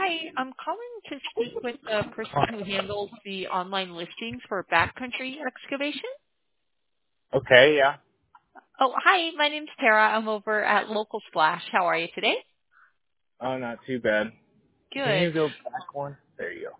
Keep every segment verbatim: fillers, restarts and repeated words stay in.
Hi, I'm calling to speak with the person who handles the online listings for backcountry excavation. Okay, yeah. Oh, hi, my name's Tara. I'm over at Local Splash. How are you today? Oh, not too bad. Can Good. you go back one? There you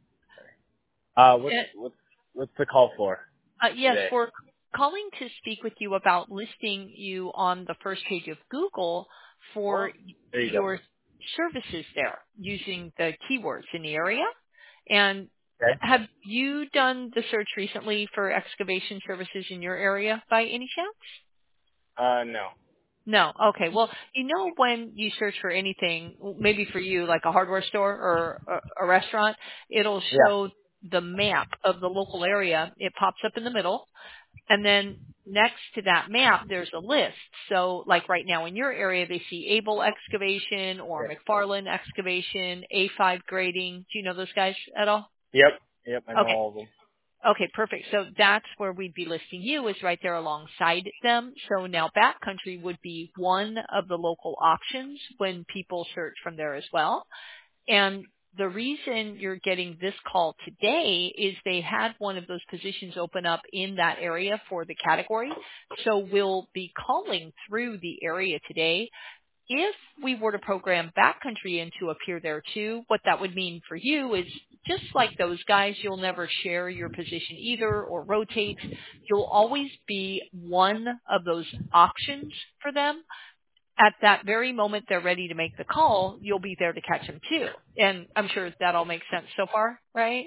go. Uh, what's what's what's the call for Uh, uh, yes, today? we're calling to speak with you about listing you on the first page of Google for There you go. your services there using the keywords in the area. And Okay. have you done the search recently for excavation services in your area by any chance? Uh, no. No. Okay. Well, you know when you search for anything, maybe for you, like a hardware store or a, a restaurant, it'll Yeah. show the map of the local area. It pops up in the middle. And then next to that map, there's a list. So like right now in your area, they see Able Excavation or Yeah. McFarland Excavation, A five Grading. Do you know those guys at all? Yep. Yep. I know Okay. all of them. Okay, perfect. So that's where we'd be listing you, is right there alongside them. So now Backcountry would be one of the local options when people search from there as well. And the reason you're getting this call today is they had one of those positions open up in that area for the category. So we'll be calling through the area today. If we were to program Backcountry in to appear there too, what that would mean for you is just like those guys, you'll never share your position either or rotate. You'll always be one of those options for them. At that very moment they're ready to make the call, you'll be there to catch them too. And I'm sure that all makes sense so far, right?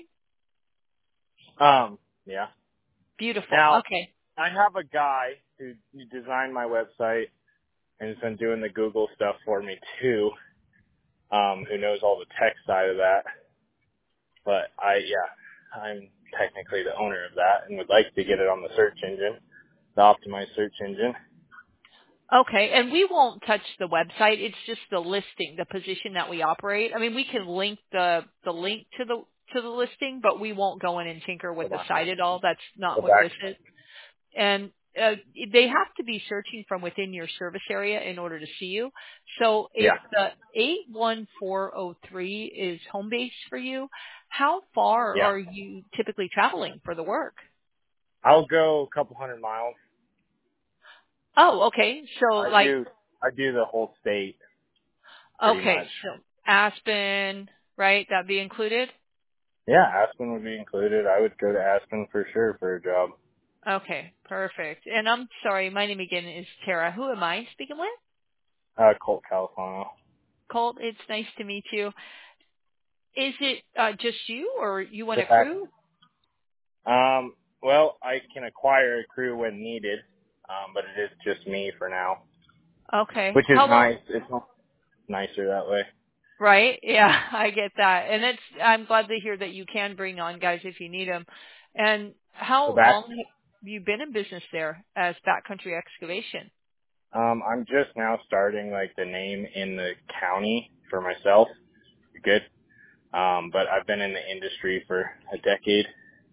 Um, yeah. Beautiful. Now, Okay. I have a guy who designed my website and has been doing the Google stuff for me too. Um, who knows all the tech side of that. But I, yeah, I'm technically the owner of that and would like to get it on the search engine, the optimized search engine. Okay, and we won't touch the website. It's just the listing, the position that we operate. I mean, we can link the the link to the to the listing, but we won't go in and tinker with Hold the on. site at all. That's Go not what back. this is. And uh, they have to be searching from within your service area in order to see you. So if Yeah. the eight one four zero three is home base for you, how far Yeah. are you typically traveling for the work? I'll go a couple hundred miles. Oh, okay. So I like, do. I do the whole state pretty okay, much. so Aspen, right? That'd be included? Yeah, Aspen would be included. I would go to Aspen for sure for a job. Okay, perfect. And I'm sorry, my name again is Tara. Who am I speaking with? Uh, Colt, California. Colt, it's nice to meet you. Is it uh, just you or you want The a fact. crew? Um. Well, I can acquire a crew when needed, um, but it is just me for now, Okay. which is How long? nice. It's nicer that way. Right? Yeah, I get that. And it's, I'm glad to hear that you can bring on guys if you need them. And So how back. long have you been in business there as Backcountry Excavation? Um, I'm just now starting like the name in the county for myself. Good. Um, but I've been in the industry for a decade.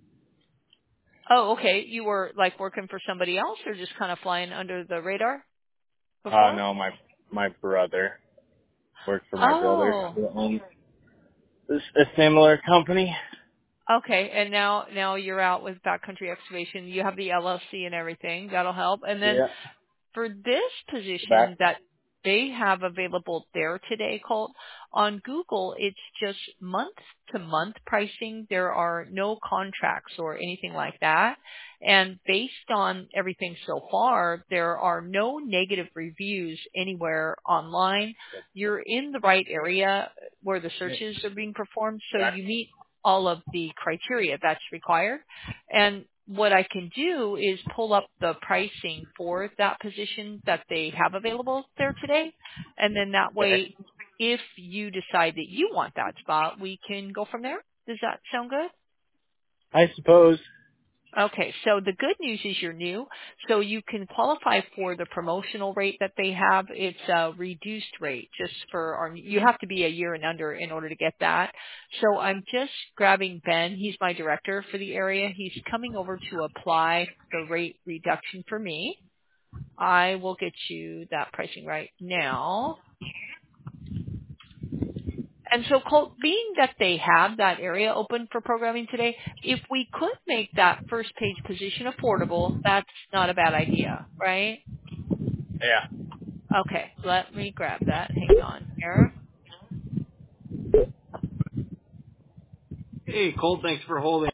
Oh, okay. You were like working for somebody else or just kind of flying under the radar Uh, before? no, my my brother worked for my brother Oh, who owns a a similar company. okay. And now, now you're out with Backcountry Excavation. You have the L L C and everything. That'll help. And then Yeah. for this Back. position that they have available there today, Colt, on Google, it's just month to month pricing. There are no contracts or anything like that. And based on everything so far, there are no negative reviews anywhere online. You're in the right area where the searches are being performed, so Back. you meet all of the criteria that's required. And what I can do is pull up the pricing for that position that they have available there today. And then that Okay. way, if you decide that you want that spot, we can go from there. Does that sound good? I suppose. Okay, so the good news is you're new, so you can qualify for the promotional rate that they have. It's a reduced rate just for our, you have to be a year and under in order to get that. So I'm just grabbing Ben. He's my director for the area. He's coming over to apply the rate reduction for me. I will get you that pricing right now. And so, Colt, being that they have that area open for programming today, if we could make that first page position affordable, that's not a bad idea, right? Yeah. Okay, let me grab that. Hang on here. Hey, Colt, thanks for holding.